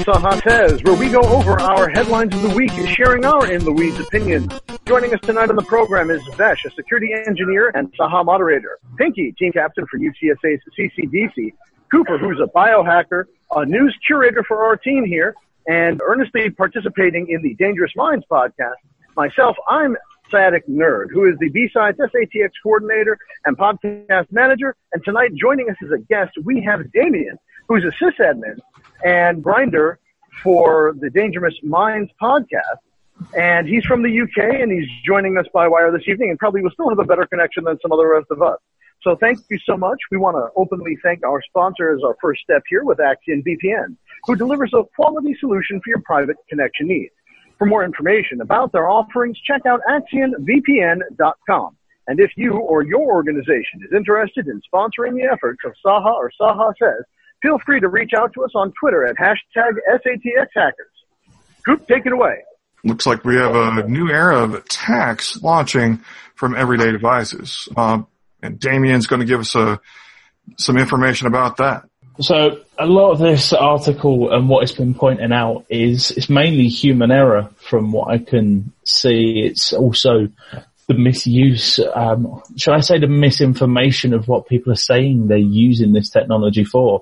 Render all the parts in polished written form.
Saha Says, where we go over our headlines of the week, sharing our in-the-weeds opinions. Joining us tonight on the program is Vesh, a security engineer and Saha moderator. Pinky, team captain for UTSA's CCDC. Cooper, who's a biohacker, a news curator for our team here, and earnestly participating in the Dangerous Minds podcast. Myself, I'm Sadik Nerd, who is the B-Sides SATX coordinator and podcast manager. And tonight, joining us as a guest, we have Damien, who's a sysadmin and grinder for the Dangerous Minds podcast. And he's from the UK, and he's joining us by wire this evening, and probably will still have a better connection than some of the rest of us. So thank you so much. We want to openly thank our sponsor as our first step here with Axion VPN, who delivers a quality solution for your private connection needs. For more information about their offerings, check out AxionVPN.com. And if you or your organization is interested in sponsoring the efforts of Saha or Saha Says, feel free to reach out to us on Twitter at #SATXHackers. Coop, take it away. Looks like we have a new era of attacks launching from everyday devices. And Damien's going to give us some information about that. So a lot of this article and what it's been pointing out is it's mainly human error from what I can see. It's also the misuse, should I say the misinformation of what people are saying they're using this technology for.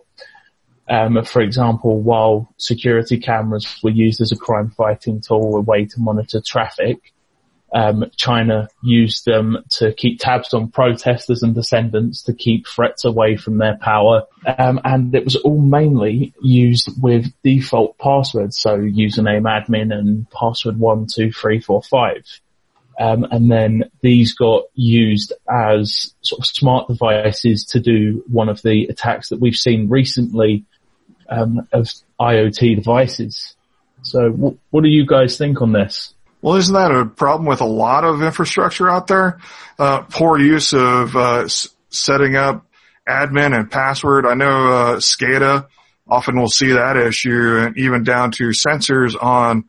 For example, while security cameras were used as a crime fighting tool, a way to monitor traffic, China used them to keep tabs on protesters and dissidents to keep threats away from their power. And it was all mainly used with default passwords, so username admin and password 12345. And then these got used as sort of smart devices to do one of the attacks that we've seen recently, of IoT devices. So what do you guys think on this? Well, isn't that a problem with a lot of infrastructure out there? Poor use of setting up admin and password. I know SCADA often will see that issue, and even down to sensors on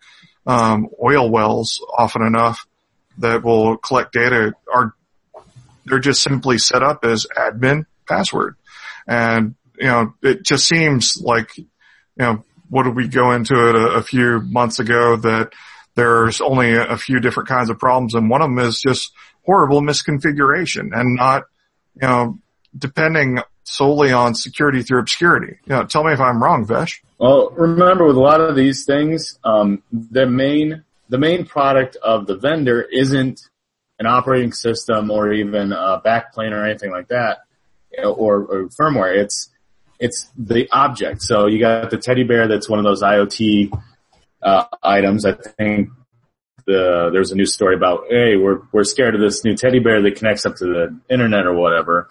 oil wells often enough that will collect data they're just simply set up as admin password. And, it just seems like, what did we go into it a few months ago that there's only a few different kinds of problems, and one of them is just horrible misconfiguration and not, depending solely on security through obscurity. Tell me if I'm wrong, Vesh. Well, remember with a lot of these things, the main product of the vendor isn't an operating system or even a backplane or anything like that, or firmware. It's the object. So you got the teddy bear that's one of those IoT items. I think there's a news story about, hey, we're scared of this new teddy bear that connects up to the internet or whatever.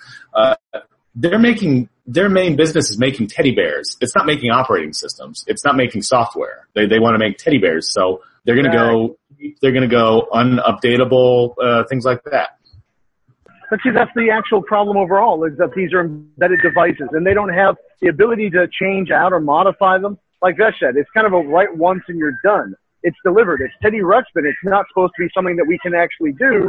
Their main business is making teddy bears. It's not making operating systems. It's not making software. They want to make teddy bears. So they're going to go unupdatable, things like that. But see, that's the actual problem overall, is that these are embedded devices and they don't have the ability to change out or modify them. Like Vesh said, it's kind of a write once and you're done. It's delivered. It's Teddy Ruxpin. It's not supposed to be something that we can actually do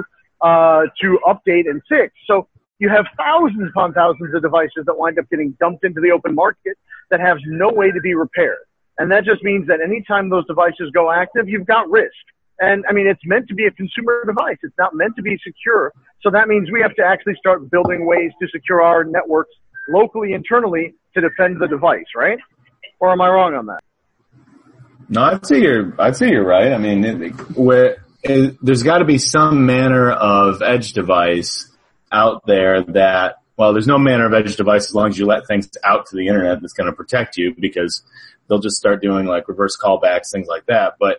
to update and fix. So you have thousands upon thousands of devices that wind up getting dumped into the open market that have no way to be repaired. And that just means that anytime those devices go active, you've got risk. And, I mean, it's meant to be a consumer device. It's not meant to be secure. So that means we have to actually start building ways to secure our networks locally, internally, to defend the device, right? Or am I wrong on that? No, I'd say you're right. I mean, there's got to be some manner of edge device out there that, well, there's no manner of edge device as long as you let things out to the internet that's going to protect you, because they'll just start doing like reverse callbacks, things like that. But,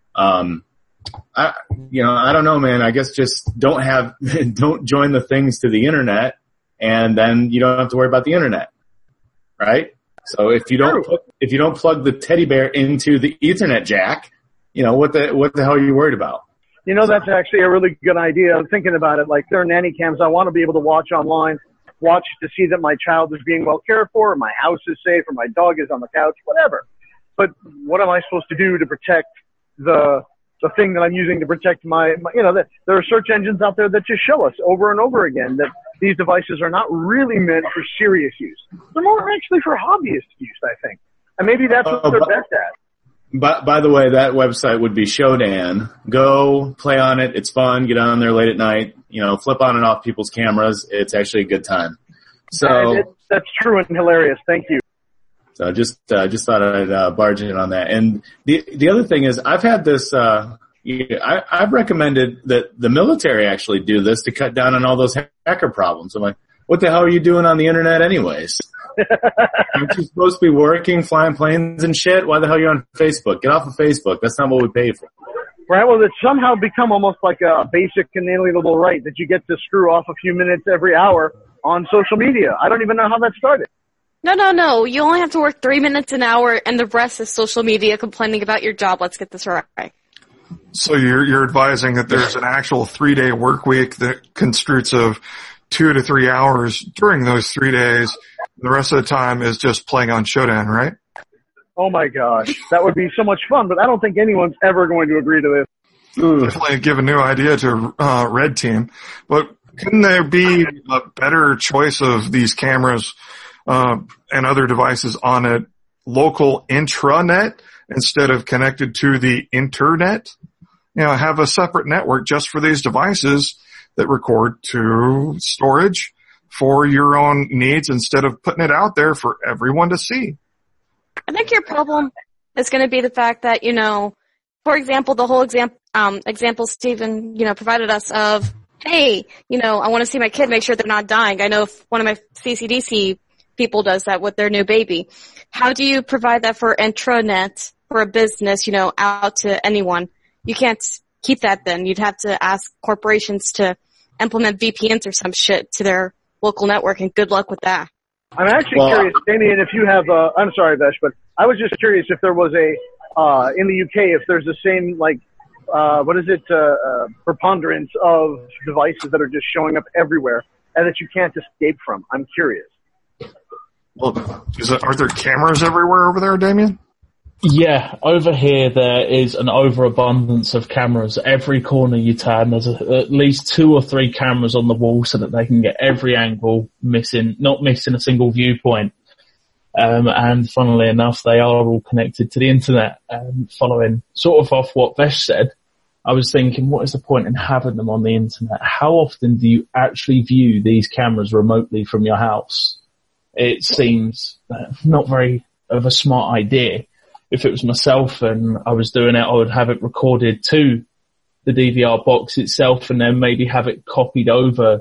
I don't know, man. I guess just don't join the things to the internet, and then you don't have to worry about the internet, right? So if you don't plug the teddy bear into the Ethernet jack, what the hell are you worried about? That's actually a really good idea. I'm thinking about it. Like, there are nanny cams I want to be able to watch online, watch to see that my child is being well cared for, or my house is safe, or my dog is on the couch, whatever. But what am I supposed to do to protect the thing that I'm using to protect my there are search engines out there that just show us over and over again that these devices are not really meant for serious use. They're more actually for hobbyist use, I think. And maybe that's what they're best at. By the way, that website would be Shodan. Go play on it. It's fun. Get on there late at night. Flip on and off people's cameras. It's actually a good time. So that's true and hilarious. Thank you. So just thought I'd barge in on that. And the other thing is, I've had this. I've recommended that the military actually do this to cut down on all those hacker problems. I'm like, what the hell are you doing on the internet anyways? Aren't you supposed to be working, flying planes and shit? Why the hell are you on Facebook? Get off of Facebook. That's not what we pay for. Right, well, it's somehow become almost like a basic inalienable right that you get to screw off a few minutes every hour on social media. I don't even know how that started. No. You only have to work 3 minutes an hour, and the rest is social media complaining about your job. Let's get this right. So you're advising that there's an actual 3-day work week that consists of 2 to 3 hours during those 3 days. The rest of the time is just playing on Shodan, right? Oh my gosh, that would be so much fun, but I don't think anyone's ever going to agree to this. Definitely give a new idea to Red Team. But couldn't there be a better choice of these cameras and other devices on a local intranet instead of connected to the internet? Have a separate network just for these devices that record to storage for your own needs instead of putting it out there for everyone to see. I think your problem is going to be the fact that, for example, the whole example Stephen, provided us of, hey, I want to see my kid, make sure they're not dying. I know if one of my CCDC people does that with their new baby. How do you provide that for intranet for a business, out to anyone? You can't keep that then. You'd have to ask corporations to implement VPNs or some shit to their local network, and good luck with that. I'm actually curious, Damien, if you have I'm sorry, Vesh, but I was just curious if there was in the UK, if there's the same, preponderance of devices that are just showing up everywhere and that you can't escape from. I'm curious. Well, are there cameras everywhere over there, Damien? Yeah, over here there is an overabundance of cameras. Every corner you turn, there's at least 2 or 3 cameras on the wall so that they can get every angle, not missing a single viewpoint. And funnily enough, they are all connected to the internet. Following sort of off what Vesh said, I was thinking, what is the point in having them on the internet? How often do you actually view these cameras remotely from your house? It seems not very of a smart idea. If it was myself and I was doing it, I would have it recorded to the DVR box itself and then maybe have it copied over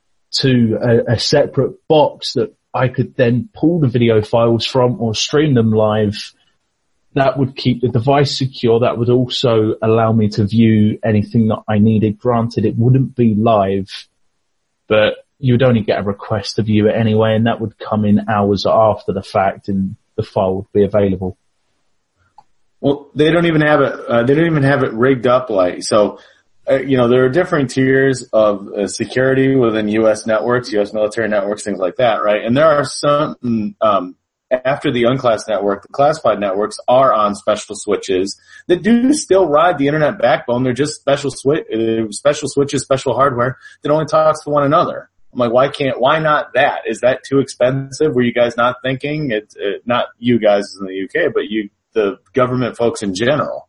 to a separate box that I could then pull the video files from or stream them live. That would keep the device secure. That would also allow me to view anything that I needed. Granted, it wouldn't be live, but you would only get a request to view it anyway, and that would come in hours after the fact and the file would be available. Well, they don't even have it. They don't even have it rigged up so. There are different tiers of security within U.S. networks, U.S. military networks, things like that, right? And there are some after the unclassed network, the classified networks are on special switches that do still ride the internet backbone. They're just special switches, special hardware that only talks to one another. I'm like, why not that? Is that too expensive? Were you guys not thinking? Not you guys in the UK, but the government folks in general.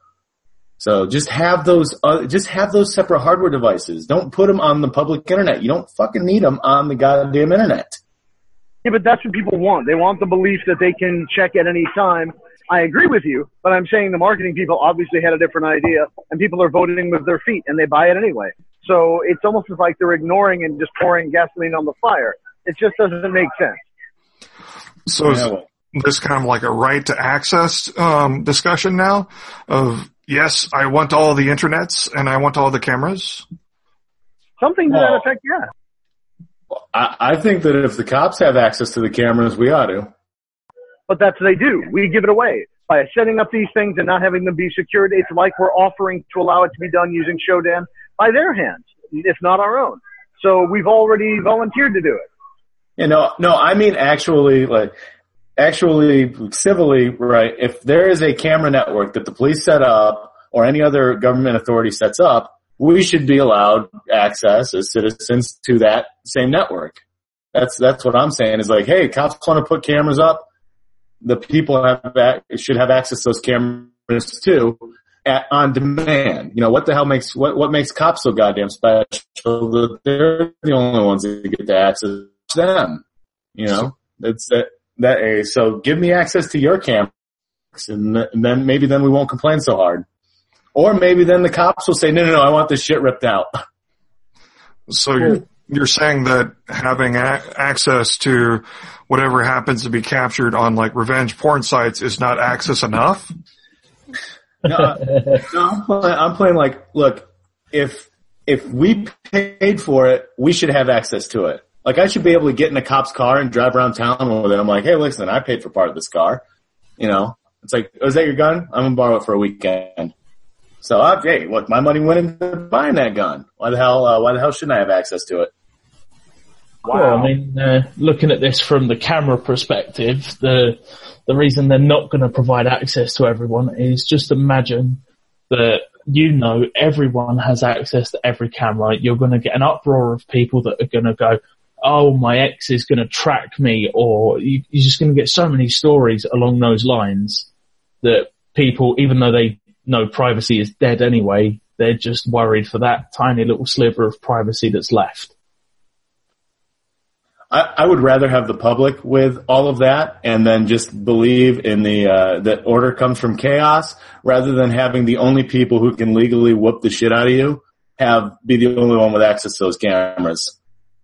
So just have those separate hardware devices. Don't put them on the public internet. You don't fucking need them on the goddamn internet. Yeah, but that's what people want. They want the belief that they can check at any time. I agree with you, but I'm saying the marketing people obviously had a different idea, and people are voting with their feet, and they buy it anyway. So it's almost as like they're ignoring and just pouring gasoline on the fire. It just doesn't make sense. So is this kind of like a right to access discussion now of, yes, I want all the internets and I want all the cameras? Something to that effect, yeah. I think that if the cops have access to the cameras, we ought to. But that's what they do. We give it away. By setting up these things and not having them be secured, it's like we're offering to allow it to be done using Shodan by their hands, if not our own. So we've already volunteered to do it. No, I mean actually civilly, right? If there is a camera network that the police set up or any other government authority sets up, we should be allowed access as citizens to that same network. That's what I'm saying is like, hey, cops want to put cameras up. the people should have access to those cameras too on demand. You know, what the hell makes cops so goddamn special that they're the only ones that get to access them? You know, it's that. So give me access to your cameras, and then maybe we won't complain so hard. Or maybe then the cops will say, no, I want this shit ripped out. So you're saying that having access to whatever happens to be captured on like revenge porn sites is not access enough? No, I'm playing like, look, if we paid for it, we should have access to it. Like, I should be able to get in a cop's car and drive around town with it. I'm like, hey, listen, I paid for part of this car. You know, it's like, oh, is that your gun? I'm gonna borrow it for a weekend. So, hey, look, my money went into buying that gun. Why the hell shouldn't I have access to it? Wow. Well, I mean, looking at this from the camera perspective, the reason they're not going to provide access to everyone is just imagine that, you know, everyone has access to every camera. You're going to get an uproar of people that are going to go, oh, my ex is going to track me, or you're just going to get so many stories along those lines that people, even though they know privacy is dead anyway, they're just worried for that tiny little sliver of privacy that's left. I would rather have the public with all of that and then just believe in that order comes from chaos, rather than having the only people who can legally whoop the shit out of you be the only one with access to those cameras.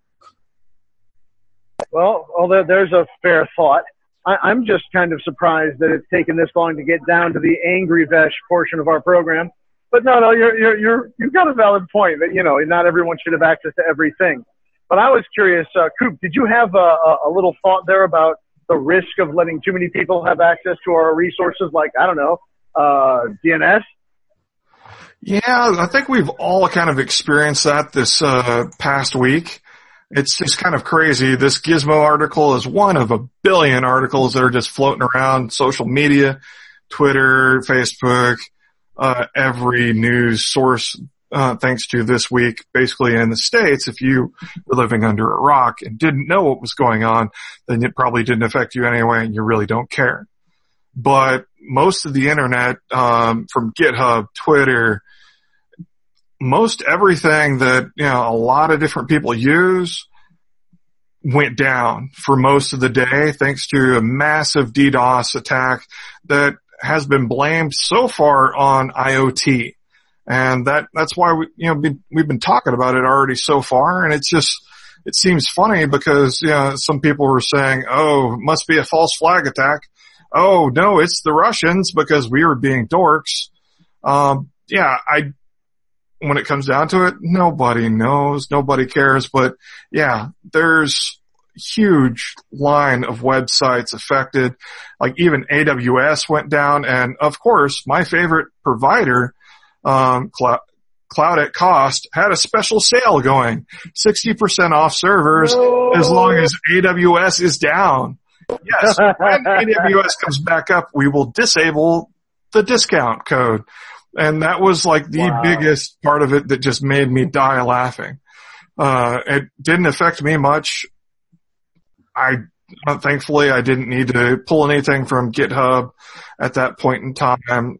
Well, there's a fair thought. I'm just kind of surprised that it's taken this long to get down to the angry Vesh portion of our program. But no, you've got a valid point that, you know, not everyone should have access to everything. But I was curious, Coop, did you have a little thought there about the risk of letting too many people have access to our resources, like, I don't know, DNS? Yeah, I think we've all kind of experienced that this past week. It's just kind of crazy. This Gizmo article is one of a billion articles that are just floating around social media, Twitter, Facebook, every news source. Thanks to This Week, basically in the States, if you were living under a rock and didn't know what was going on, then it probably didn't affect you anyway and you really don't care. But most of the internet, from GitHub, Twitter, most everything that, you know, a lot of different people use went down for most of the day thanks to a massive DDoS attack that has been blamed so far on IoT. And that's why we've been talking about it already so far. And it seems funny because, you know, some people were saying, oh, it must be a false flag attack. Oh, no, it's the Russians because we were being dorks. When it comes down to it, nobody knows, nobody cares. But yeah, there's huge line of websites affected. Like even AWS went down. And of course, my favorite provider, Cloud at Cost, had a special sale going, 60% off servers as long as AWS is down. Yes, when AWS comes back up, we will disable the discount code. And that was like the biggest part of it that just made me die laughing. It didn't affect me much. Thankfully, I didn't need to pull anything from GitHub at that point in time.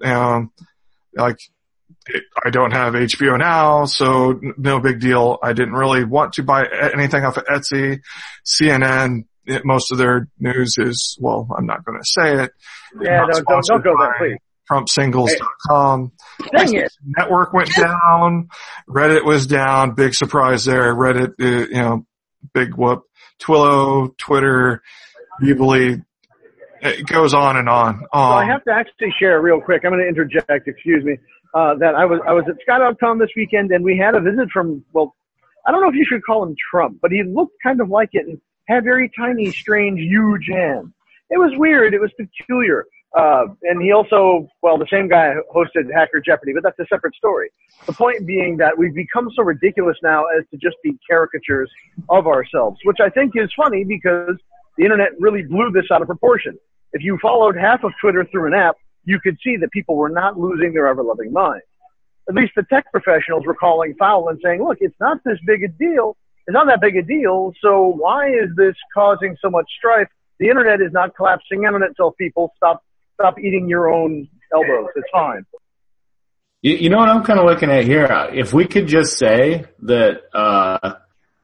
I don't have HBO Now, so no big deal. I didn't really want to buy anything off of Etsy. CNN, most of their news is, well, I'm not going to say it. Yeah, don't go there, please. TrumpSingles.com. Dang it. Network went down. Reddit was down. Big surprise there. Reddit, big whoop. Twilio, Twitter, Weebly. It goes on and on. So I have to actually share real quick. I'm going to interject. Excuse me. That I was at Sky.com this weekend, and we had a visit from, well, I don't know if you should call him Trump, but he looked kind of like it and had very tiny, strange, huge hands. It was weird. It was peculiar. And he also, the same guy hosted Hacker Jeopardy, but that's a separate story. The point being that we've become so ridiculous now as to just be caricatures of ourselves, which I think is funny because the internet really blew this out of proportion. If you followed half of Twitter through an app, you could see that people were not losing their ever-loving minds. At least the tech professionals were calling foul and saying, look, it's not this big a deal. It's not that big a deal, so why is this causing so much strife The internet is not collapsing. Internet tells people stop eating your own elbows. It's fine. You know what I'm kind of looking at here? If we could just say that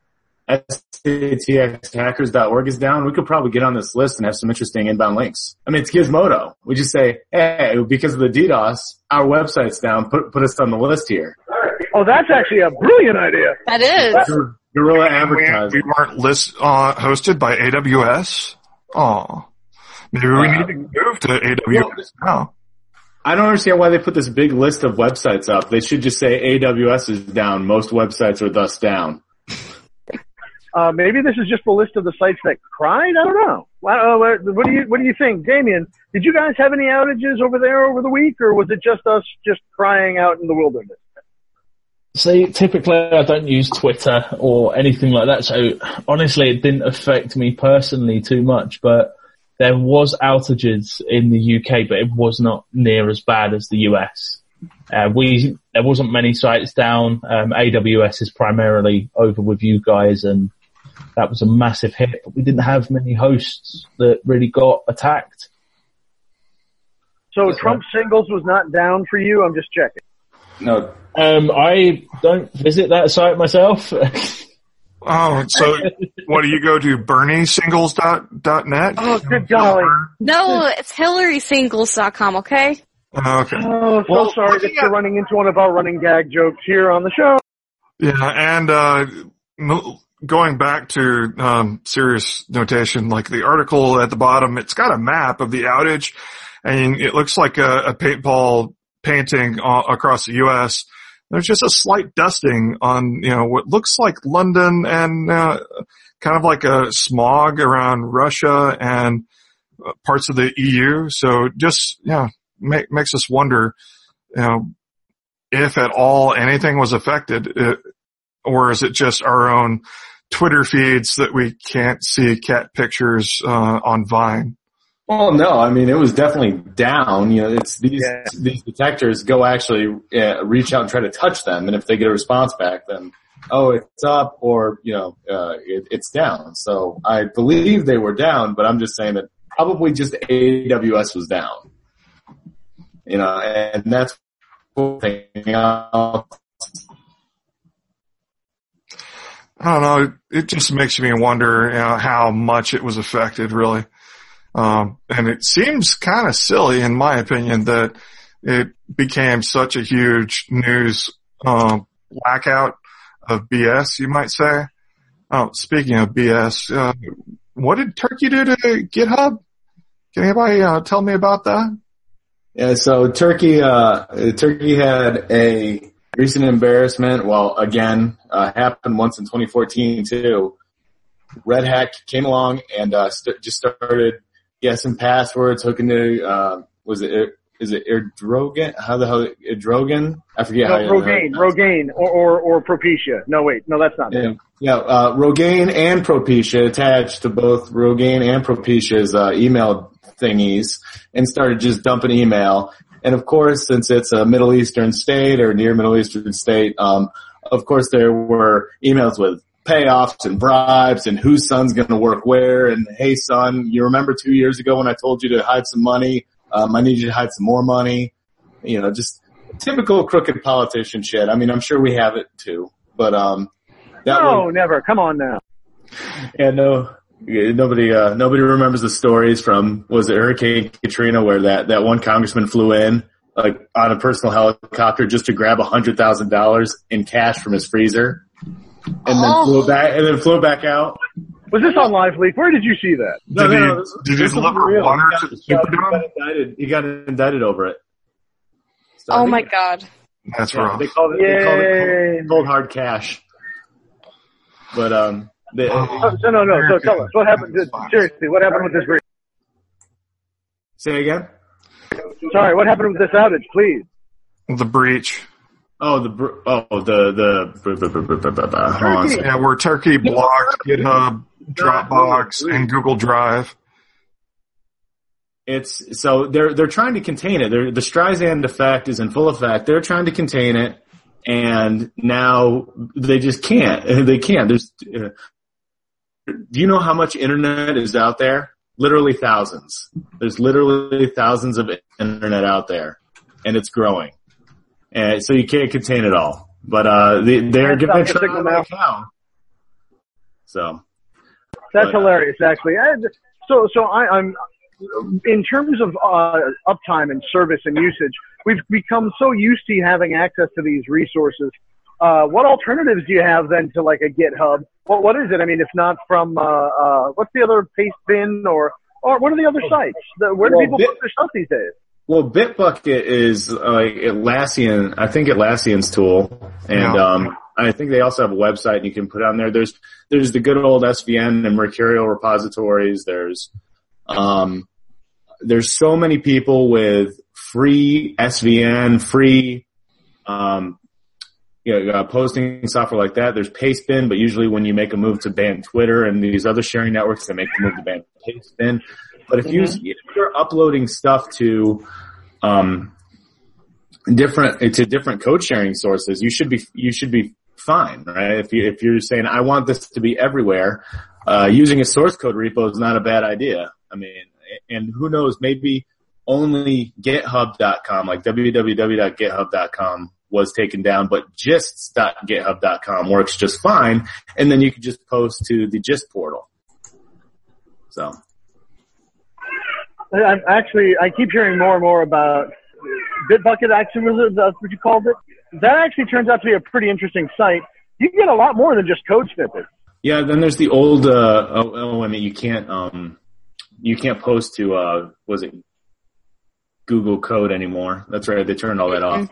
SATXhackers.org is down, we could probably get on this list and have some interesting inbound links. I mean, it's Gizmodo. We just say, hey, because of the DDoS, our website's down. Put us on the list here. Oh, that's actually a brilliant idea. That is. Guerrilla advertising. We weren't hosted by AWS. Oh, maybe we need to move to AWS now. I don't understand why they put this big list of websites up. They should just say AWS is down. Most websites are thus down. Maybe this is just the list of the sites that cried. I don't know. What do you think, Damien? Did you guys have any outages over there over the week, or was it just us just crying out in the wilderness? See, typically I don't use Twitter or anything like that, so honestly it didn't affect me personally too much, but there was outages in the UK, but it was not near as bad as the US. There wasn't many sites down. AWS is primarily over with you guys, and that was a massive hit, but we didn't have many hosts that really got attacked. So Trump Singles was not down for you? I'm just checking. No. I don't visit that site myself. Oh, so what do you go to? BernieSingles.net? Oh, good golly. No, it's HillarySingles.com, okay? Okay. Oh, so sorry that you're running into one of our running gag jokes here on the show. Yeah, and going back to serious notation, like the article at the bottom, it's got a map of the outage, and it looks like a paintball painting across the U.S. There's just a slight dusting on, what looks like London and kind of like a smog around Russia and parts of the EU. So just, makes us wonder, if at all anything was affected, or is it just our own Twitter feeds that we can't see cat pictures on Vine? Well, no, I mean, it was definitely down. It's these detectors go actually reach out and try to touch them, and if they get a response back, then, it's up, or, it's down. So I believe they were down, but I'm just saying that probably just AWS was down. And that's one thing. I don't know. It just makes me wonder, how much it was affected, really. And it seems kind of silly, in my opinion, that it became such a huge news blackout of BS, you might say. Speaking of BS, what did Turkey do to GitHub? Can anybody tell me about that? Yeah, so Turkey had a recent embarrassment. Well, again, happened once in 2014 too. Red Hat came along and just started guessing passwords, hooking to is it Erdrogan? How the hell Erdrogan? I forget how. Rogaine or Propecia. No, wait, no, that's not it. Yeah, Rogaine and Propecia attached to both Rogaine and Propecia's email thingies and started just dumping email. And of course, since it's a Middle Eastern state or near Middle Eastern state, of course there were emails with payoffs and bribes and whose son's going to work where, and hey son, you remember 2 years ago when I told you to hide some money? I need you to hide some more money. Just typical crooked politician shit. I mean, I'm sure we have it too, but never. Come on now. Yeah, no. Nobody remembers the stories from, was it Hurricane Katrina, where that one congressman flew in, like, on a personal helicopter just to grab $100,000 in cash from his freezer, and then flew back out. Was this on Live Leak? Where did you see that? Did he deliver water to the Superdome? He got indicted over it. So oh my God. That's rough. They called it cold hard cash. But, no. So tell us, what happened? Seriously, what happened with this breach? Say again? Sorry, what happened with this outage, please? The breach. Turkey. Yeah, where Turkey blocked GitHub, Dropbox, and Google Drive. So they're trying to contain it. The Streisand effect is in full effect. They're trying to contain it, and now they just can't. They can't. Do you know how much internet is out there? Literally thousands. There's literally thousands of internet out there, and it's growing. And so you can't contain it all. But they're giving it a try right now. So that's hilarious, actually. So I'm in terms of uptime and service and usage, we've become so used to having access to these resources. What alternatives do you have then to like a GitHub? What is it? I mean, if not from what's the other Pastebin or what are the other sites? Where do people put their stuff these days? Well, Bitbucket is Atlassian. I think Atlassian's tool, and I think they also have a website you can put on there. There's the good old SVN and Mercurial repositories. There's so many people with free SVN, free posting software like that. There's Pastebin, but usually when you make a move to ban Twitter and these other sharing networks, they make the move to ban Pastebin. But if you're uploading stuff to different code sharing sources, you should be fine, right? If you're saying I want this to be everywhere, using a source code repo is not a bad idea. I mean, and who knows, maybe only GitHub.com, like www.github.com was taken down, but gists.github.com works just fine, and then you can just post to the Gist portal. So. I keep hearing more and more about Bitbucket. Actually, that's what you called it. That actually turns out to be a pretty interesting site. You can get a lot more than just code snippets. Yeah, then there's the old. I mean, you can't post to was it Google Code anymore? That's right. They turned all that off.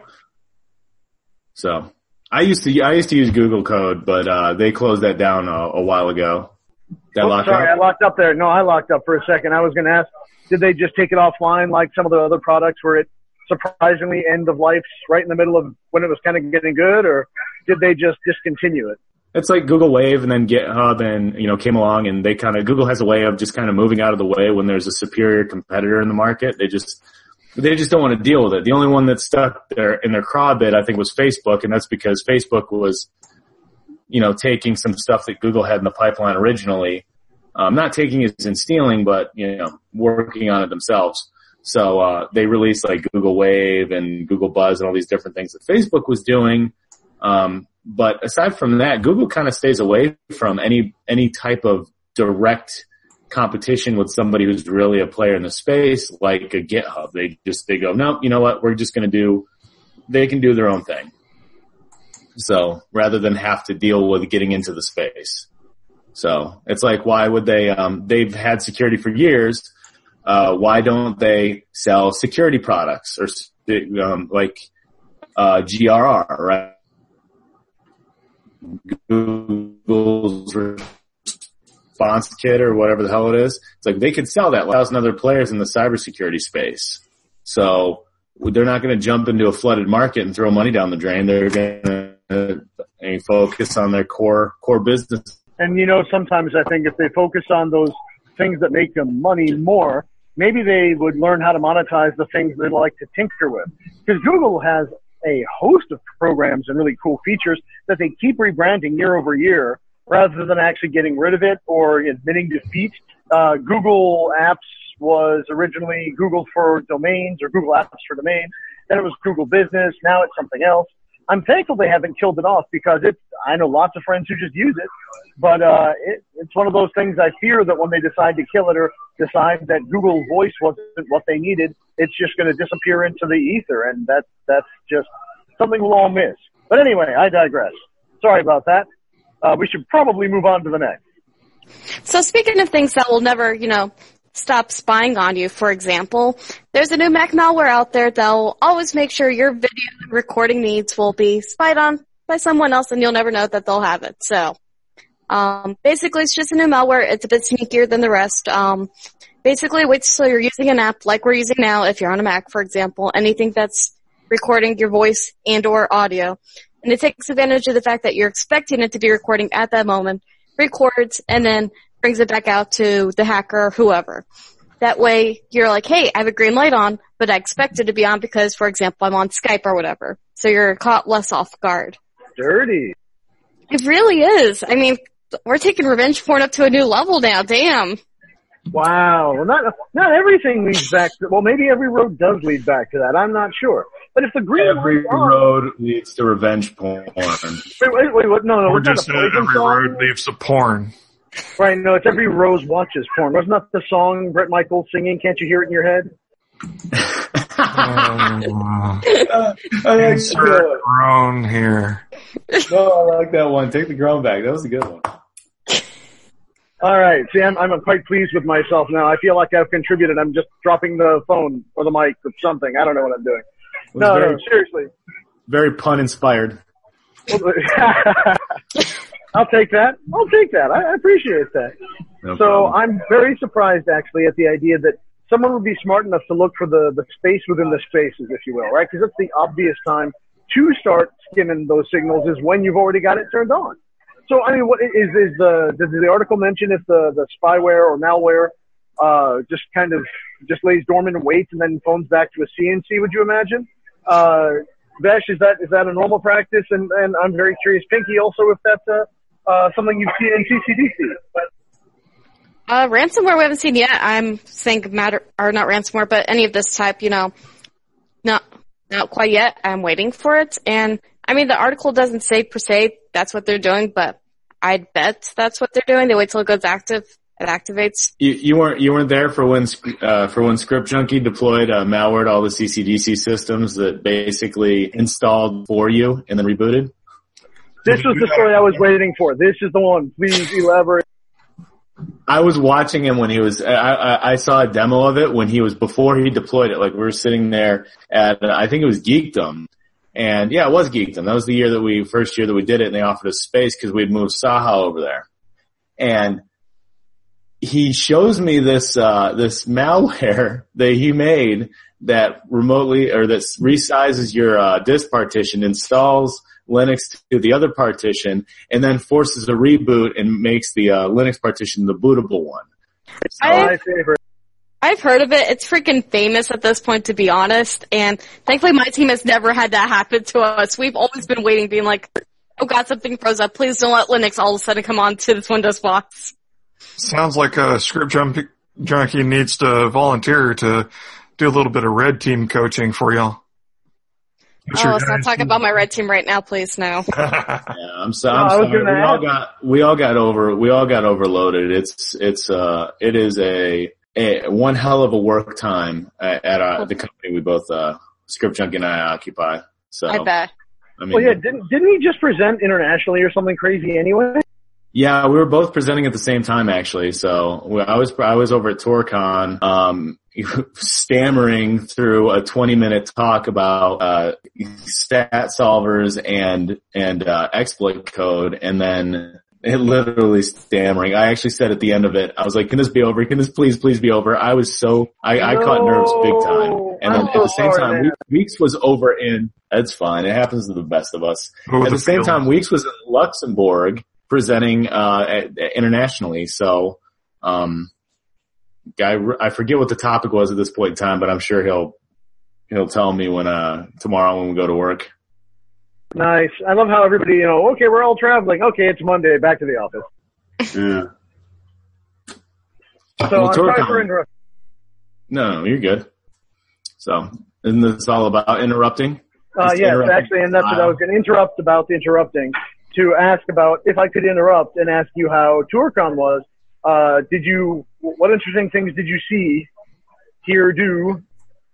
So I used to use Google Code, but they closed that down a while ago. I locked up there. No, I locked up for a second. I was going to ask, did they just take it offline like some of the other products where it surprisingly end of life right in the middle of when it was kind of getting good, or did they just discontinue it? It's like Google Wave and then GitHub and, came along and Google has a way of just kind of moving out of the way when there's a superior competitor in the market. They just don't want to deal with it. The only one that stuck there in their craw a bit, I think, was Facebook, and that's because Facebook was, taking some stuff that Google had in the pipeline originally. Not taking it in stealing, but, working on it themselves. So, they released like Google Wave and Google Buzz and all these different things that Facebook was doing. But aside from that, Google kind of stays away from any type of direct competition with somebody who's really a player in the space, like a GitHub. They go, no, you know what? We're just going to they can do their own thing. So rather than have to deal with getting into the space. So it's like, why would they've had security for years. Why don't they sell security products or, like, GRR, right? Google's response kit or whatever the hell it is. It's like they could sell that 1,000 other players in the cybersecurity space. So they're not going to jump into a flooded market and throw money down the drain. They're going to focus on their core business. And, sometimes I think if they focus on those things that make them money more, maybe they would learn how to monetize the things they like to tinker with. Because Google has a host of programs and really cool features that they keep rebranding year over year rather than actually getting rid of it or admitting defeat. Google Apps was originally Google for Domains or Google Apps for Domains. Then it was Google Business. Now it's something else. I'm thankful they haven't killed it off because I know lots of friends who just use it, but it's one of those things I fear that when they decide to kill it or decide that Google Voice wasn't what they needed, it's just going to disappear into the ether, and that's just something we'll all miss. But anyway, I digress. Sorry about that. We should probably move on to the next. So speaking of things that will never, stop spying on you, for example, there's a new Mac malware out there that will always make sure your video and recording needs will be spied on by someone else and you'll never know that they'll have it. So, basically it's just a new malware. It's a bit sneakier than the rest. Basically wait till you're using an app like we're using now, if you're on a Mac, for example, anything that's recording your voice and or audio. And it takes advantage of the fact that you're expecting it to be recording at that moment, records, and then brings it back out to the hacker or whoever. That way you're like, hey, I have a green light on, but I expect it to be on because, for example, I'm on Skype or whatever. So you're caught less off guard. Dirty. It really is. I mean, we're taking revenge porn up to a new level now. Damn. Wow. Well, not everything leads back to, well, maybe every road does lead back to that. I'm not sure. But if the green Every road leads to revenge porn. Wait, what? No, Or it's not just a Poison every song? road leads to porn. Right, no, it's every rose watches porn. Wasn't that the song Bret Michaels singing? Can't you hear it in your head? I like Insert groan here. No, I like that one. Take the groan back. That was a good one. All right, see, I'm quite pleased with myself now. I feel like I've contributed. I'm just dropping the phone or the mic or something. I don't know what I'm doing. No, seriously. Very pun inspired. I'll take that. I appreciate that. No So problem. I'm very surprised actually at the idea that someone would be smart enough to look for the space within the spaces, if you will, right? Because that's the obvious time to start skimming those signals is when you've already got it turned on. So, I mean, what does the article mention if the spyware or malware, just lays dormant and waits and then phones back to a CNC, would you imagine? Vesh, is that a normal practice? And I'm very curious, Pinky, also if that's, something you've seen in CCDC. Ransomware we haven't seen yet. I'm saying not ransomware, but any of this type, not quite yet. I'm waiting for it. And I mean, the article doesn't say per se that's what they're doing, but I'd bet that's what they're doing. They wait till it goes active. It activates. You weren't there for when Script Junkie deployed malware to all the CCDC systems that basically installed for you and then rebooted? This was the story I was waiting for. This is the one. Please elaborate. I was watching him when he was, I saw a demo of it when he was, before he deployed it. Like we were sitting there at, I think it was Geekdom. And yeah, it was Geekdom. That was the first year that we did it, and they offered us space because we'd moved Saha over there. And he shows me this malware that he made that remotely, or that resizes your, disk partition, installs Linux to the other partition, and then forces a reboot and makes the, Linux partition the bootable one. My favorite. I've heard of it. It's freaking famous at this point, to be honest. And thankfully my team has never had that happen to us. We've always been waiting, being like, oh god, something froze up. Please don't let Linux all of a sudden come on to this Windows box. Sounds like a Script Junkie needs to volunteer to do a little bit of red team coaching for y'all. Oh, let's not talk about my red team right now, please. No. Yeah, I'm sorry. We all got overloaded. It is a one hell of a work time at the company we both Script Junkie and I occupy. So I bet. I mean, Well, yeah, didn't he just present internationally or something crazy anyway? yeah, we were both presenting at the same time actually. So I was over at TorCon, stammering through a 20-minute talk about stat solvers and exploit code, and then it literally stammering. I actually said at the end of it, I was like, can this be over? Can this please be over? I caught nerves big time. And then at the same time, Weeks was over in, that's fine. It happens to the best of us. At the same time, Weeks was in Luxembourg presenting, internationally. So, I forget what the topic was at this point in time, but I'm sure he'll tell me tomorrow when we go to work. Nice. I love how everybody, okay, we're all traveling. Okay, it's Monday. Back to the office. Yeah. So Well, I'm sorry TorCon. for interrupting. No, you're good. So, isn't this all about interrupting? Just Yes, interrupting. actually, and that's what I was going to interrupt about the interrupting, to ask about if I could interrupt and ask you how TorCon was. What interesting things did you see, hear, do?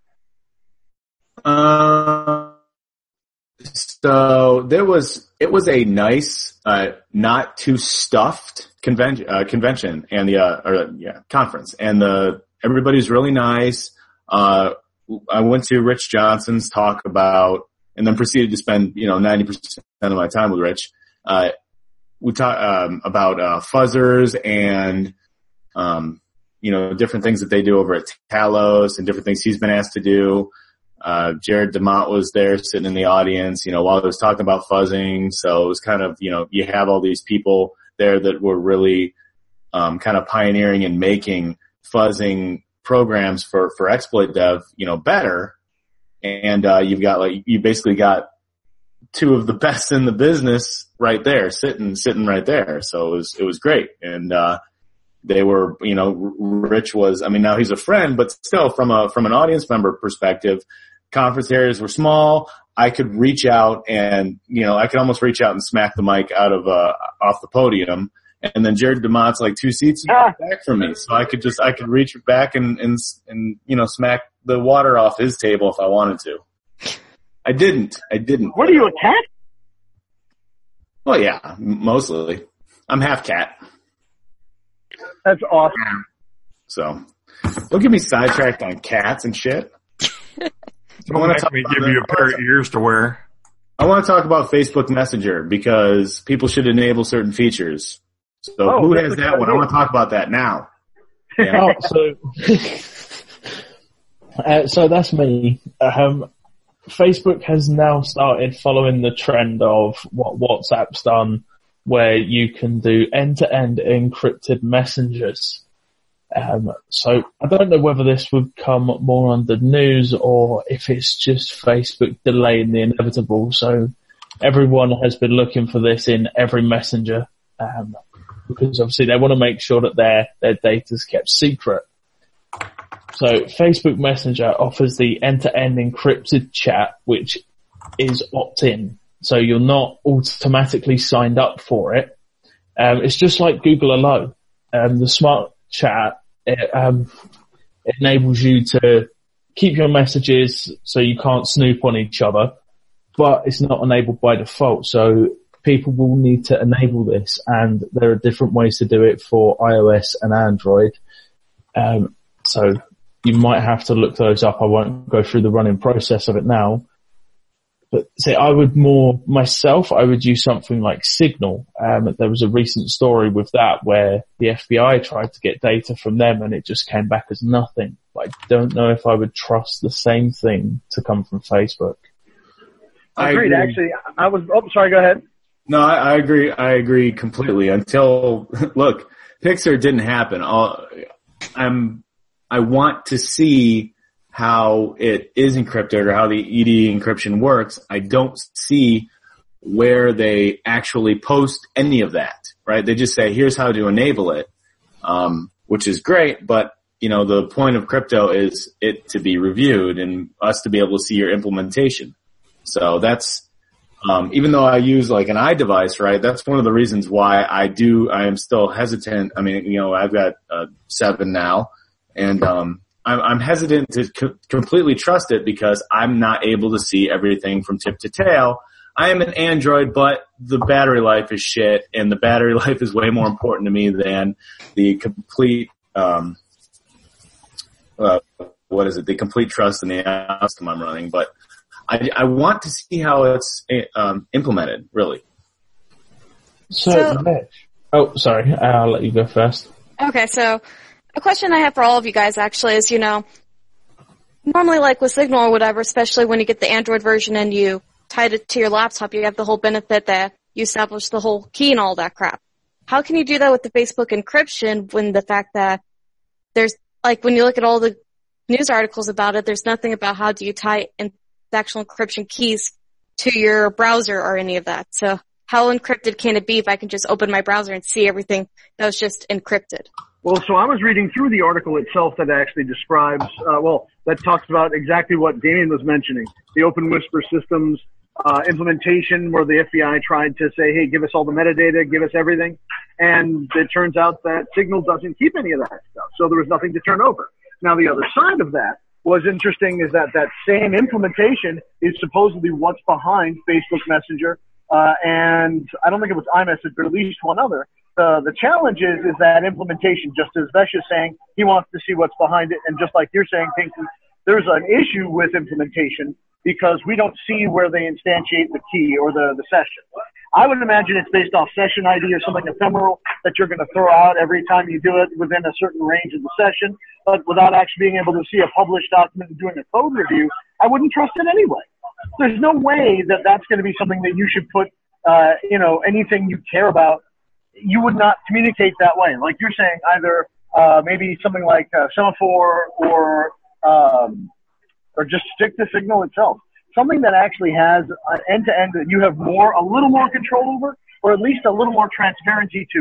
So it was a nice, not too stuffed convention and conference, and everybody's really nice. I went to Rich Johnson's talk about, and then proceeded to spend 90% of my time with Rich. We talked about fuzzers and different things that they do over at Talos and different things he's been asked to do. Jared DeMont was there sitting in the audience, while I was talking about fuzzing. So it was kind of, you have all these people there that were really, kind of pioneering and making fuzzing programs for exploit dev, better. And, you basically got two of the best in the business right there, sitting right there. So it was great. And, They were, Rich was, now he's a friend, but still from an audience member perspective, conference areas were small. I could reach out and, I could almost reach out and smack the mic out of, off the podium. And then Jared DeMott's like 2 seats back from me. So I could reach back and smack the water off his table if I wanted to. I didn't. What are you, a cat? Well, yeah, mostly. I'm half cat. That's awesome. So, don't get me sidetracked on cats and shit. Don't make me give you a pair of ears to wear. I want to talk about Facebook Messenger because people should enable certain features. So who has that one? I want to talk about that now. Yeah. So that's me. Facebook has now started following the trend of what WhatsApp's done, where you can do end-to-end encrypted messengers. So I don't know whether this would come more on the news or if it's just Facebook delaying the inevitable. So everyone has been looking for this in every messenger, because obviously they want to make sure that their data is kept secret. So Facebook Messenger offers the end-to-end encrypted chat, which is opt-in. So you're not automatically signed up for it. It's just like Google Allo. The smart chat, it enables you to keep your messages so you can't snoop on each other, but it's not enabled by default. So people will need to enable this, and there are different ways to do it for iOS and Android. So you might have to look those up. I won't go through the running process of it now. But say I would use something like Signal. There was a recent story with that where the FBI tried to get data from them and it just came back as nothing. But I don't know if I would trust the same thing to come from Facebook. Agreed. Actually, sorry, go ahead. No, I agree. I agree completely until, look, Pixar didn't happen. I want to see how it is encrypted or how the ED encryption works. I don't see where they actually post any of that, right? They just say, here's how to enable it, which is great, but the point of crypto is it to be reviewed and us to be able to see your implementation. So that's, even though I use like an iDevice, right? That's one of the reasons why I am still hesitant. I've got 7 now, and I'm hesitant to completely trust it because I'm not able to see everything from tip to tail. I am an Android, but the battery life is shit, and the battery life is way more important to me than the complete, the complete trust in the system I'm running. But I want to see how it's implemented, really. Oh, sorry. I'll let you go first. Okay, so a question I have for all of you guys actually is, normally like with Signal or whatever, especially when you get the Android version and you tied it to your laptop, you have the whole benefit that you establish the whole key and all that crap. How can you do that with the Facebook encryption when the fact that there's, like, when you look at all the news articles about it, there's nothing about how do you tie in the actual encryption keys to your browser or any of that. So how encrypted can it be if I can just open my browser and see everything that was just encrypted? Well, so I was reading through the article itself that actually describes, that talks about exactly what Damien was mentioning, the Open Whisper Systems implementation where the FBI tried to say, hey, give us all the metadata, give us everything. And it turns out that Signal doesn't keep any of that stuff. So there was nothing to turn over. Now, the other side of that was interesting is that same implementation is supposedly what's behind Facebook Messenger. And I don't think it was iMessage, but at least one other. The challenge is that implementation, just as Vesh is saying, he wants to see what's behind it. And just like you're saying, Pinky, there's an issue with implementation because we don't see where they instantiate the key or the session. I would imagine it's based off session ID or something ephemeral that you're going to throw out every time you do it within a certain range of the session. But without actually being able to see a published document and doing a code review, I wouldn't trust it anyway. There's no way that that's going to be something that you should put, anything you care about. You would not communicate that way. Like you're saying, either maybe something like Semaphore or just stick to Signal itself. Something that actually has end-to-end that you have a little more control over, or at least a little more transparency to,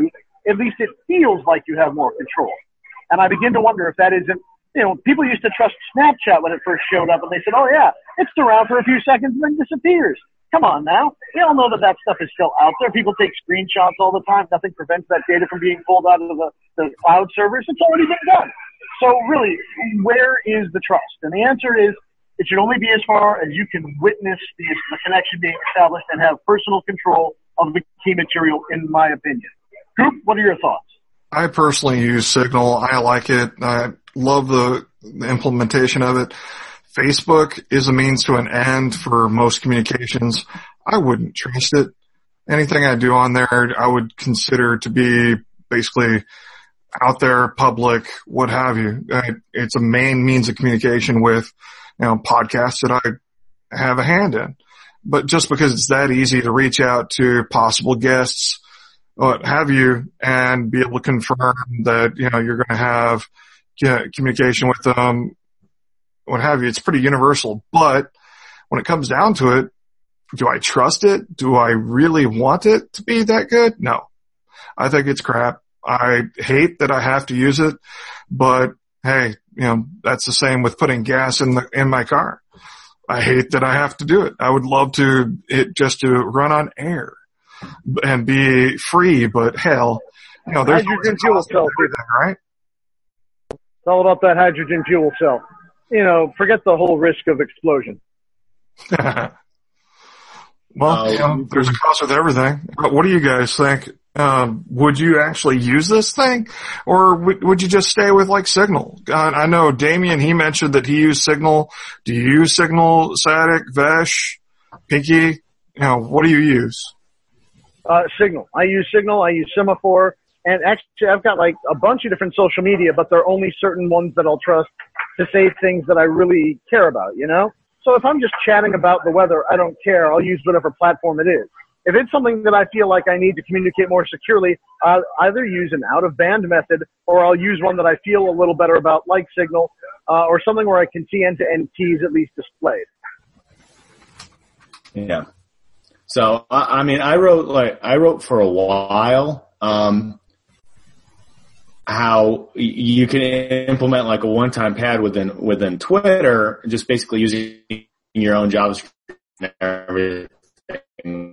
at least it feels like you have more control. And I begin to wonder if that isn't, people used to trust Snapchat when it first showed up, and they said, oh yeah, it's around for a few seconds and then disappears. Come on now. We all know that stuff is still out there. People take screenshots all the time. Nothing prevents that data from being pulled out of the cloud servers. It's already been done. So really, where is the trust? And the answer is, it should only be as far as you can witness the connection being established and have personal control of the key material, in my opinion. Coop, what are your thoughts? I personally use Signal. I like it. I love the implementation of it. Facebook is a means to an end for most communications. I wouldn't trust it. Anything I do on there, I would consider to be basically out there, public, what have you. It's a main means of communication with, podcasts that I have a hand in. But just because it's that easy to reach out to possible guests, what have you, and be able to confirm that, you're going to have communication with them, what have you, it's pretty universal. But when it comes down to it, do I trust it? Do I really want it to be that good? No. I think it's crap. I hate that I have to use it, but hey, that's the same with putting gas in my car. I hate that I have to do it. I would love it just to run on air and be free, but hell, there's hydrogen fuel cell, right? It's all about that hydrogen fuel cell. Forget the whole risk of explosion. Well, there's a cost with everything. What do you guys think? Would you actually use this thing, or would you just stay with like Signal? I know Damien, he mentioned that he used Signal. Do you use Signal, Sadik, Vesh, Pinky? What do you use? Signal. I use Signal. I use Semaphore. And actually, I've got like a bunch of different social media, but there are only certain ones that I'll trust to say things that I really care about, So if I'm just chatting about the weather, I don't care. I'll use whatever platform it is. If it's something that I feel like I need to communicate more securely, I'll either use an out-of-band method or I'll use one that I feel a little better about, like Signal, or something where I can see end-to-end keys at least displayed. Yeah. So, I wrote for a while, how you can implement like a one-time pad within Twitter, just basically using your own JavaScript and everything.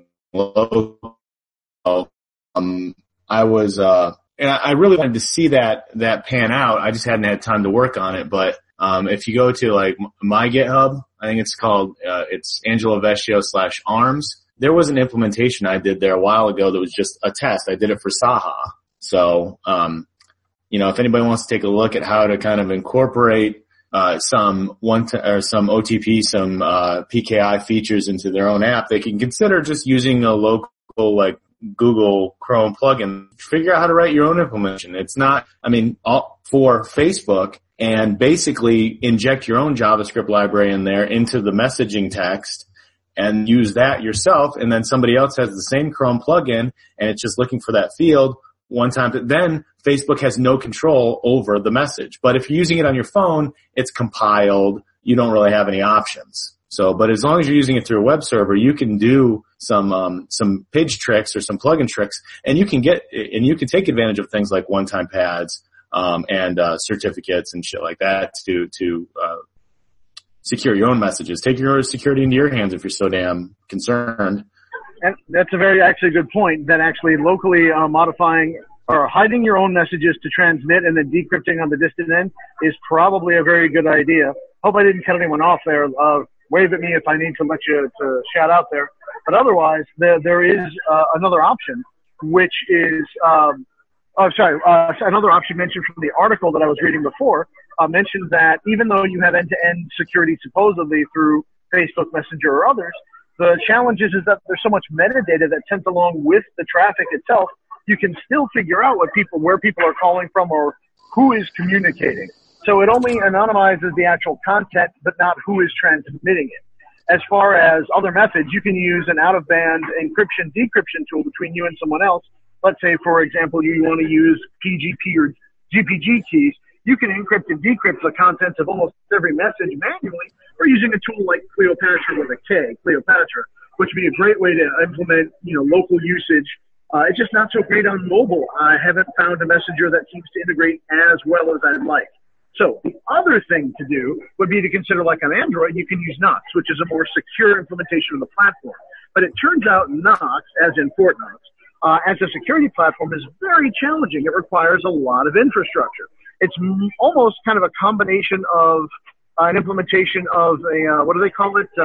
I really wanted to see that pan out. I just hadn't had time to work on it. But if you go to like my GitHub, I think it's called it's Angelo Vecchio /arms. There was an implementation I did there a while ago that was just a test. I did it for Saha. So if anybody wants to take a look at how to kind of incorporate some OTP, some PKI features into their own app, they can consider just using a local like Google Chrome plugin. Figure out how to write your own implementation. It's not, for Facebook, and basically inject your own JavaScript library in there into the messaging text and use that yourself, and then somebody else has the same Chrome plugin and it's just looking for that field one time. Then Facebook has no control over the message. But if you're using it on your phone, it's compiled. You don't really have any options. So, but as long as you're using it through a web server, you can do some page tricks or some plugin tricks, and you can take advantage of things like one-time pads, and certificates and shit like that to secure your own messages. Take your security into your hands if you're so damn concerned. And that's a very actually good point, that actually locally modifying or hiding your own messages to transmit and then decrypting on the distant end is probably a very good idea. Hope I didn't cut anyone off there. Wave at me if I need to let you to shout out there. But otherwise, there is another option, which is another option mentioned from the article that I was reading before, mentioned that even though you have end-to-end security supposedly through Facebook Messenger or others, the challenge is that there's so much metadata that's sent along with the traffic itself, you can still figure out where people are calling from or who is communicating. So it only anonymizes the actual content, but not who is transmitting it. As far as other methods, you can use an out-of-band encryption decryption tool between you and someone else. Let's say, for example, you want to use PGP or GPG keys. You can encrypt and decrypt the contents of almost every message manually, or using a tool like Cleopatra with a K, Cleopatra, which would be a great way to implement, local usage It's just not so great on mobile. I haven't found a messenger that seems to integrate as well as I'd like. So the other thing to do would be to consider, like on Android, you can use Knox, which is a more secure implementation of the platform. But it turns out Knox, as in Fort Knox, as a security platform is very challenging. It requires a lot of infrastructure. It's almost kind of a combination of an implementation of a, what do they call it?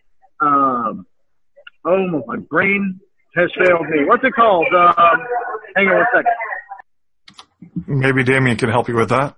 Oh, my brain has failed me. What's it called? Hang on 1 second. Maybe Damien can help you with that.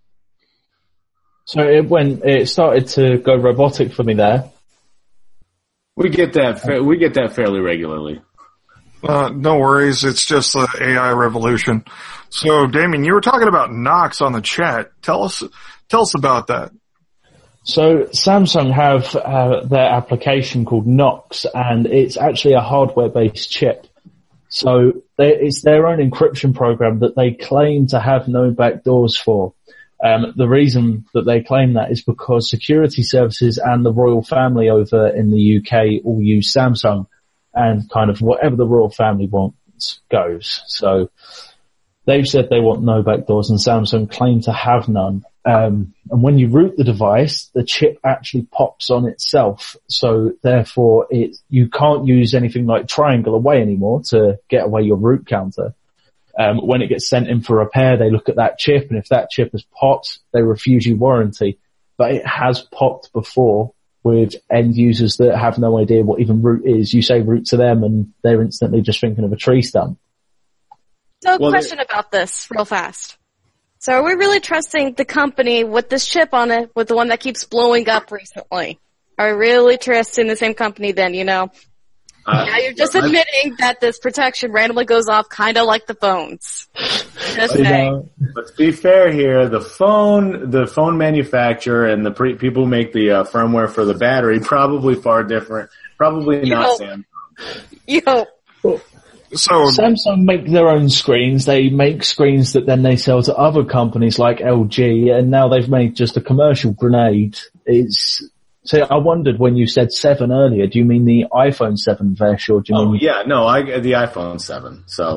So it started to go robotic for me there. We get that fairly regularly. No worries. It's just the AI revolution. So, Damien, you were talking about Knox on the chat. Tell us about that. So Samsung have their application called Knox, and it's actually a hardware-based chip. So it's their own encryption program that they claim to have no backdoors for. The reason that they claim that is because security services and the royal family over in the UK all use Samsung, and kind of whatever the royal family wants goes. So they've said they want no backdoors, and Samsung claim to have none. And when you root the device, the chip actually pops on itself. So therefore you can't use anything like Triangle Away anymore to get away your root counter. When it gets sent in for repair, they look at that chip, and if that chip has popped, they refuse you warranty. But it has popped before with end users that have no idea what even root is. You say root to them, and they're instantly just thinking of a tree stump. So question about this real fast. So are we really trusting the company with this chip on it, with the one that keeps blowing up recently? Are we really trusting the same company then, you know? Now you're just admitting that this protection randomly goes off kind of like the phones. Just saying. Let's be fair here. The phone manufacturer and the people who make the firmware for the battery probably far different. Probably not Samsung. You hope. So Samsung make their own screens. They make screens that then they sell to other companies like LG, and now they've made just a commercial grenade. So I wondered when you said 7 earlier, do you mean the iPhone 7 Vesh, or do you mean? Yeah, no, the iPhone 7. So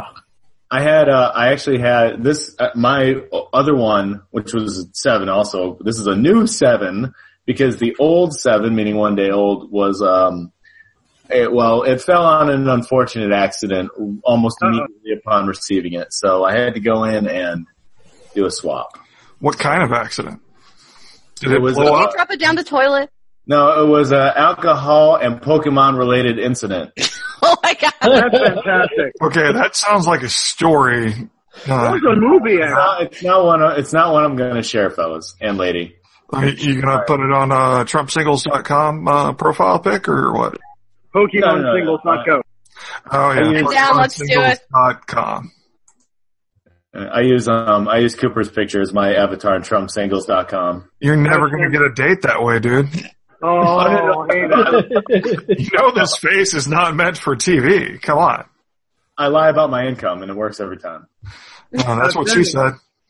I actually had this, my other one, which was 7 also. This is a new 7 because the old 7, meaning 1 day old, was, it fell on an unfortunate accident almost immediately upon receiving it. So I had to go in and do a swap. What kind of accident? Did it blow Did up? you drop it down the toilet? No, it was an alcohol and Pokemon related incident. Oh my god. That's fantastic. Okay, that sounds like a story. That was a movie. It's not one I'm going to share, fellas and lady. You gonna put it on TrumpSingles.com profile pic or what? PokemonSingles.co. Oh yeah, Down, let's do it. TrumpSingles.com. I use Cooper's picture as my avatar on TrumpSingles.com. You're never gonna get a date that way, dude. Oh, hey, You know this face is not meant for TV. Come on. I lie about my income and it works every time. Oh, that's what she said.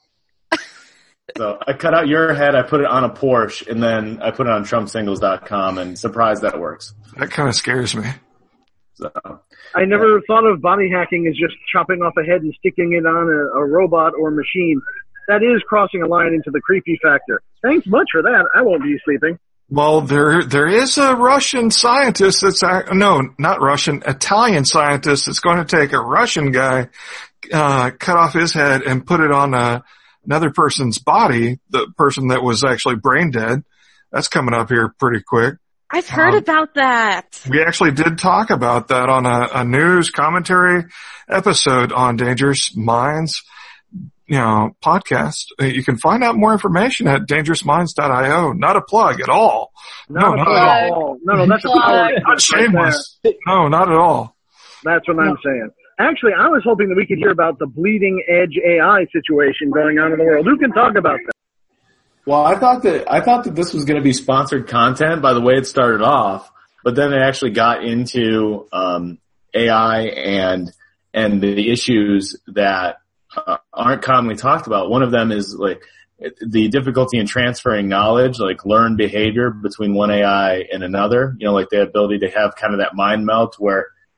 So I cut out your head, I put it on a Porsche, and then I put it on TrumpSingles.com, and surprise, that works. That kind of scares me. So I never thought of body hacking as just chopping off a head and sticking it on a robot or machine. That is crossing a line into the creepy factor. Thanks much for that. I won't be sleeping. Well, there is a Russian scientist Italian scientist that's going to take a Russian guy, cut off his head and put it on another person's body, the person that was actually brain dead. That's coming up here pretty quick. I've heard about that. We actually did talk about that on a news commentary episode on Dangerous Minds, podcast. You can find out more information at dangerousminds.io. Not a plug at all. Not at all. No, that's a power. Not shameless. No, not at all. That's what I'm saying. Actually, I was hoping that we could hear about the bleeding edge AI situation going on in the world. Who can talk about that? Well, I thought that this was going to be sponsored content by the way it started off, but then it actually got into AI and the issues that aren't commonly talked about. One of them is like the difficulty in transferring knowledge, like learned behavior between one AI and another. Like the ability to have kind of that mind melt where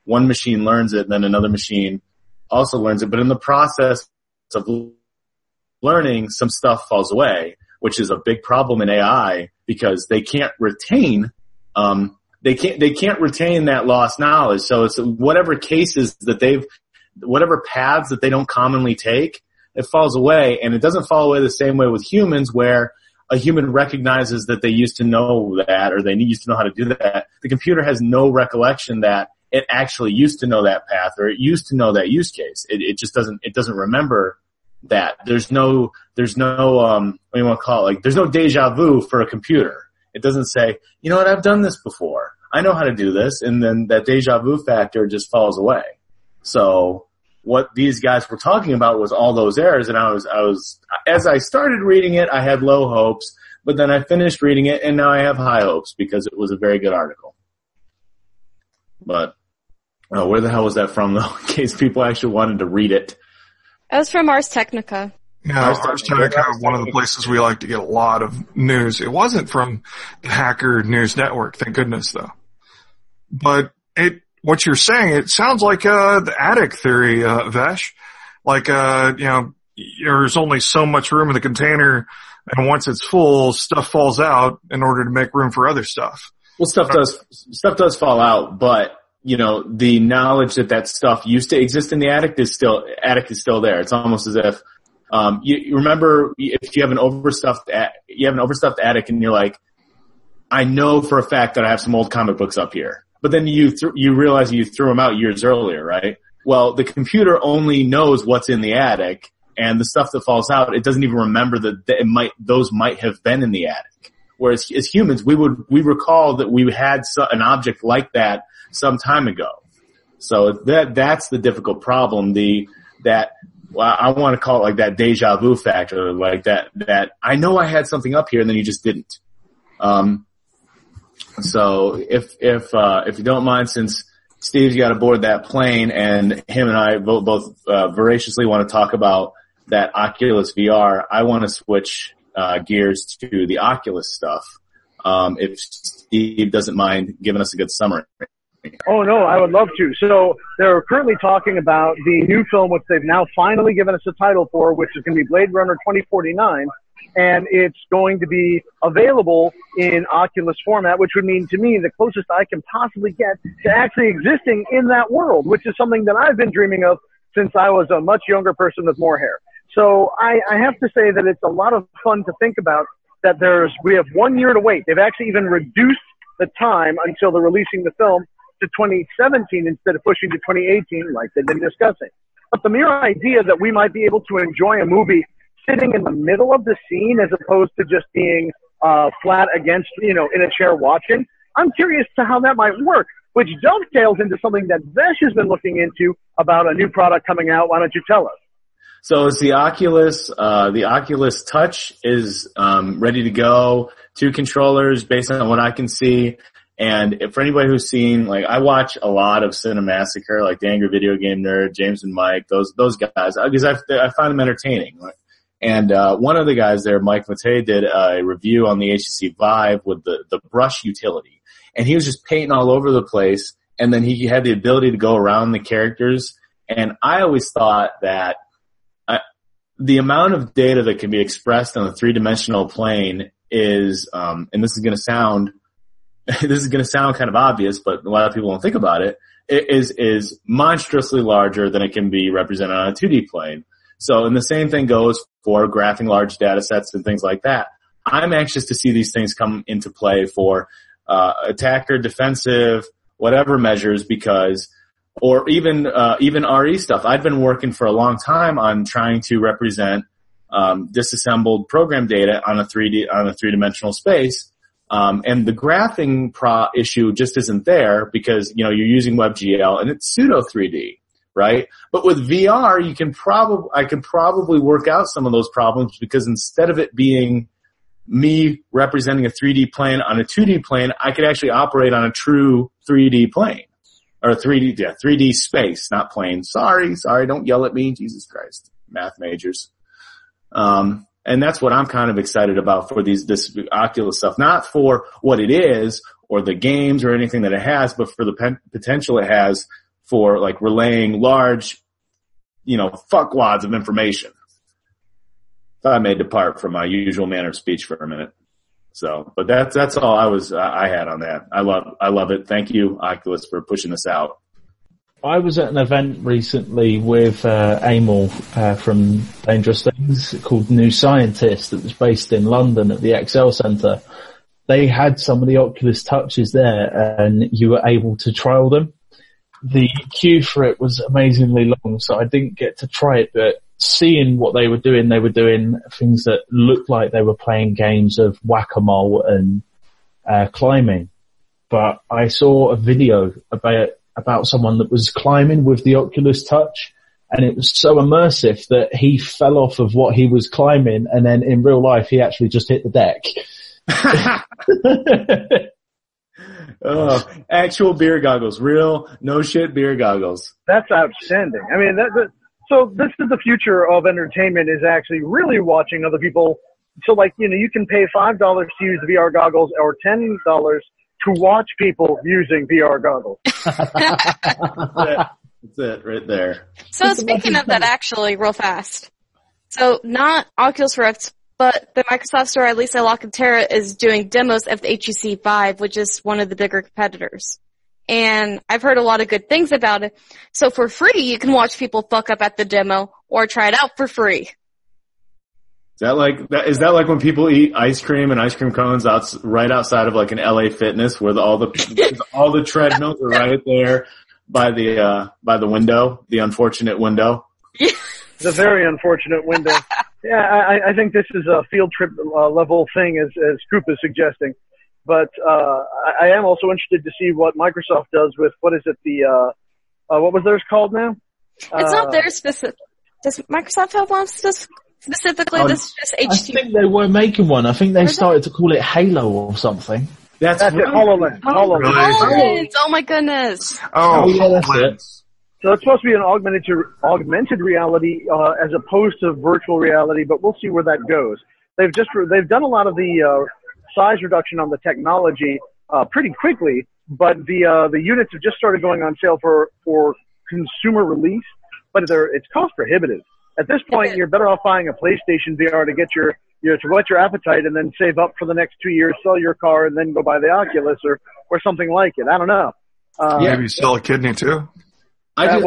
one machine learns it, and then another machine also learns it. But in the process of learning, some stuff falls away, which is a big problem in AI because they can't retain they can't retain that lost knowledge. So it's whatever cases that whatever paths that they don't commonly take, it falls away, and it doesn't fall away the same way with humans where a human recognizes that they used to know that or they used to know how to do that. The computer has no recollection that it actually used to know that path or it used to know that use case. It just doesn't remember that. There's no what do you want to call it? Like, there's no deja vu for a computer. It doesn't say, you know what, I've done this before. I know how to do this, and then that deja vu factor just falls away. So what these guys were talking about was all those errors, and I was as I started reading it, I had low hopes, but then I finished reading it, and now I have high hopes because it was a very good article. But where the hell was that from, though? In case people actually wanted to read it. That was from Ars Technica. Yeah, Ars Technica, one of the places we like to get a lot of news. It wasn't from the Hacker News Network, thank goodness, though. But what you're saying, it sounds like the attic theory, Vesh. Like, there's only so much room in the container, and once it's full, stuff falls out in order to make room for other stuff. Well, stuff does fall out, but the knowledge that stuff used to exist in the attic is still there. It's almost as if you remember if you have an overstuffed attic and you're like, I know for a fact that I have some old comic books up here. But then you realize you threw them out years earlier, right? Well, the computer only knows what's in the attic, and the stuff that falls out, it doesn't even remember that those might have been in the attic. Whereas as humans, we recall that we had an object like that some time ago. So that's the difficult problem. I want to call it like that deja vu factor, like that I know I had something up here and then you just didn't. So if you don't mind, since Steve's got aboard that plane and him and I both voraciously want to talk about that Oculus VR, I want to switch gears to the Oculus stuff. If Steve doesn't mind giving us a good summary. Oh, no, I would love to. So they're currently talking about the new film, which they've now finally given us a title for, which is going to be Blade Runner 2049. And it's going to be available in Oculus format, which would mean to me the closest I can possibly get to actually existing in that world, which is something that I've been dreaming of since I was a much younger person with more hair. So I have to say that it's a lot of fun to think about that we have 1 year to wait. They've actually even reduced the time until they're releasing the film to 2017 instead of pushing to 2018 like they've been discussing. But the mere idea that we might be able to enjoy a movie sitting in the middle of the scene as opposed to just being flat against, in a chair watching, I'm curious to how that might work, which dovetails into something that Vesh has been looking into about a new product coming out. Why don't you tell us? So it's the Oculus Touch is ready to go. 2 controllers based on what I can see. And for anybody who's seen, like, I watch a lot of Cinemassacre, like the Angry Video Game Nerd, James and Mike, those guys, because I find them entertaining. And one of the guys there, Mike Matei, did a review on the HTC Vive with the brush utility. And he was just painting all over the place, and then he had the ability to go around the characters. And I always thought that the amount of data that can be expressed on a 3-dimensional plane is, and this is going to sound kind of obvious, but a lot of people don't think about it, is monstrously larger than it can be represented on a 2D plane. So, and the same thing goes for graphing large data sets and things like that. I'm anxious to see these things come into play for attacker, defensive, whatever measures, because, or even RE stuff. I've been working for a long time on trying to represent disassembled program data on a 3-dimensional space. And the graphing issue just isn't there because, you're using WebGL and it's pseudo 3D, right? But with VR, I can probably work out some of those problems because instead of it being me representing a 3D plane on a 2D plane, I could actually operate on a true 3D plane. Or 3D space, not plane. Sorry, don't yell at me, Jesus Christ, math majors. And that's what I'm kind of excited about for this Oculus stuff. Not for what it is or the games or anything that it has, but for the potential it has for like relaying large, fuckwads of information. Thought I may depart from my usual manner of speech for a minute. So, but that's all I had on that. I love it. Thank you, Oculus, for pushing this out. I was at an event recently with Amel from Dangerous Things called New Scientist that was based in London at the Excel Centre. They had some of the Oculus Touches there and you were able to trial them. The queue for it was amazingly long, so I didn't get to try it, but seeing what they were doing things that looked like they were playing games of whack-a-mole and climbing. But I saw a video about someone that was climbing with the Oculus Touch, and it was so immersive that he fell off of what he was climbing, and then in real life he actually just hit the deck. Oh, actual beer goggles, real no shit beer goggles. That's outstanding. I mean, so this is the future of entertainment, is actually really watching other people. So like, you can pay $5 to use the VR goggles or $10 to watch people using VR goggles. That's it right there. So speaking of that, actually, real fast. So not Oculus Rift, but the Microsoft store, at least at Locketerra, is doing demos of the HTC Vive, which is one of the bigger competitors. And I've heard a lot of good things about it. So for free, you can watch people fuck up at the demo or try it out for free. Is that like when people eat ice cream and ice cream cones right outside of like an LA Fitness where all the treadmills are right there by the window, the unfortunate window? The very unfortunate window. Yeah, I think this is a field trip level thing, as Coop is suggesting. But I am also interested to see what Microsoft does with, what is it, what was theirs called now? It's not theirs specific. Does Microsoft have one specifically? This is just HTC. I think they were making one. I think they started to call it Halo or something. That's it, HoloLens. HoloLens. Oh my goodness. Oh, yeah, that's it. So it's supposed to be an augmented reality as opposed to virtual reality, but we'll see where that goes. They've done a lot of the size reduction on the technology pretty quickly, but the units have just started going on sale for consumer release, but it's cost prohibitive. At this point, you're better off buying a PlayStation VR to get to whet your appetite, and then save up for the next 2 years, sell your car, and then go buy the Oculus or something like it. I don't know. Maybe sell a kidney too. I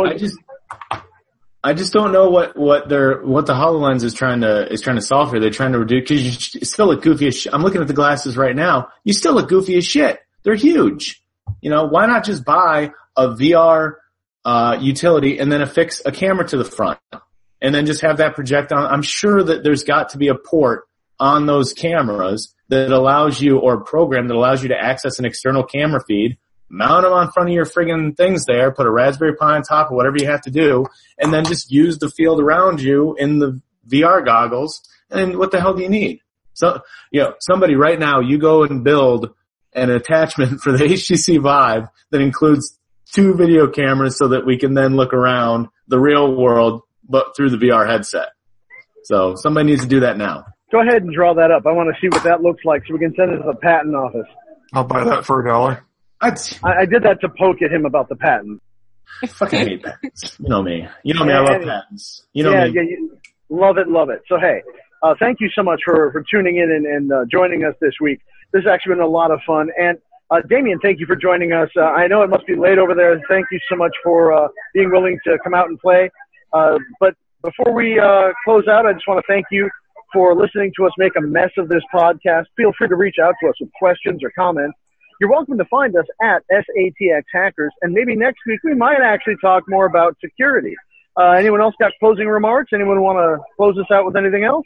just don't know what the HoloLens is trying to solve here. They're trying to reduce, because you still look goofy as shit. I'm looking at the glasses right now. You still look goofy as shit. They're huge. Why not just buy a VR utility and then affix a camera to the front and then just have that project on? I'm sure that there's got to be a port on those cameras that allows you, or a program that allows you to access an external camera feed, mount them on front of your friggin' things there, put a Raspberry Pi on top or whatever you have to do, and then just use the field around you in the VR goggles. And what the hell do you need? So, somebody right now, you go and build an attachment for the HTC Vive that includes 2 video cameras so that we can then look around the real world, but through the VR headset. So somebody needs to do that now. Go ahead and draw that up. I want to see what that looks like so we can send it to the patent office. I'll buy that for $1. I did that to poke at him about the patent. I fucking hate patents. You know me. I love patents. Me. Yeah, love it. So hey, thank you so much for tuning in and joining us this week. This has actually been a lot of fun. And Damien, thank you for joining us. I know it must be late over there. Thank you so much for being willing to come out and play. But before we close out, I just want to thank you for listening to us make a mess of this podcast. Feel free to reach out to us with questions or comments. You're welcome to find us at SATX Hackers, and maybe next week we might actually talk more about security. Anyone else got closing remarks? Anyone want to close us out with anything else?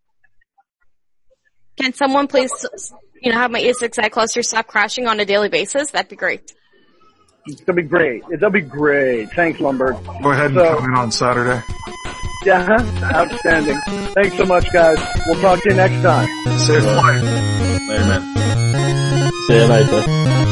Can someone please, have my ESXi cluster stop crashing on a daily basis? That'd be great. It'll be great. It'll be great. Thanks, Lumberg. Go ahead and come in on Saturday. Yeah, outstanding. Thanks so much, guys. We'll talk to you next time. Safe flight. Later, man. See you later.